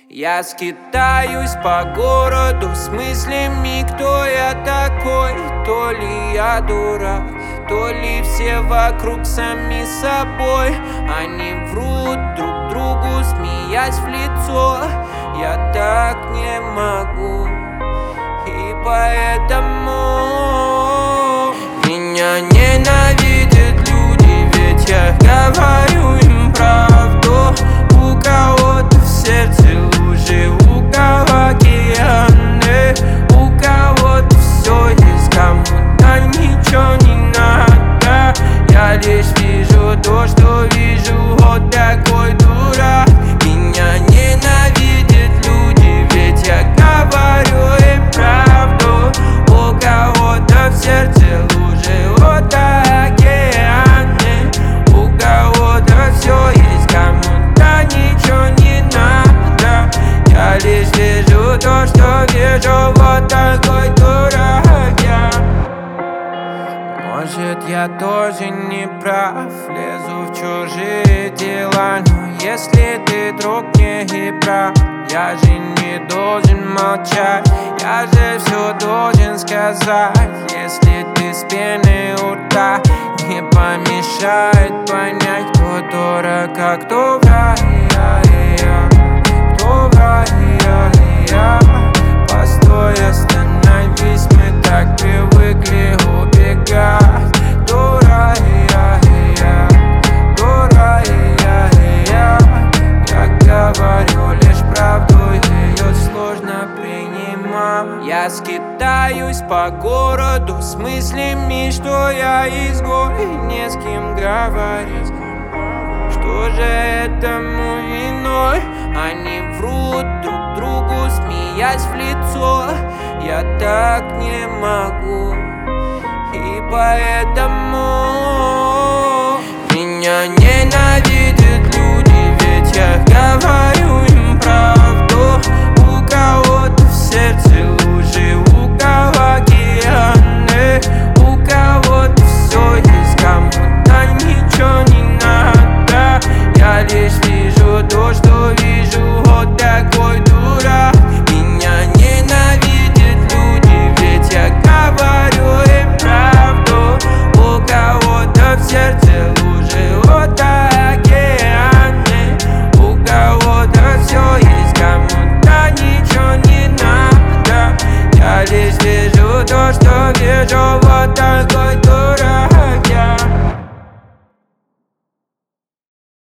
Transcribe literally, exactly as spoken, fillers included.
Я скитаюсь по городу с мыслями, кто я такой. То ли я дурак, то ли все вокруг сами собой. Они врут друг другу, смеясь в лицо. Я так не могу, и поэтому меня ненавидят люди, ведь я говорю им правду. У кого-то в сердце лужи, у кого океаны, у кого-то все есть, кому-то ничего не надо. Я лишь вижу то, что вижу, вот такой дурак. Меня ненавидят люди, ведь я говорю им правду. У кого-то в сердце лужи, вот океаны, у кого-то все есть, кому-то ничего не надо. Я лишь вижу то, что вижу, вот такой дурак я. Может, я тоже не прав, лезу в чужие дела. Но если ты, друг, мне и прав, я же не должен молчать, я же все должен сказать. Если ты с пеной у рта, не помешает понять, кто дурак, а кто враг. Кто враг, я. Постой, остановись, мы так привыкли убегать. Дурак, я, я, дурак, я, я. Я говорю лишь правду, ее сложно принимать. Я скитаюсь по городу с мыслями, что я изгой, не с кем говорить. Что же этому виной? Они врут друг другу, смеясь в лицо. Я так не могу, и поэтому меня ненавидят люди, ведь я говорю им правду. У кого-то в сердце лужи, у кого океаны, у кого-то все есть, кому-то ничего не надо. Я лишь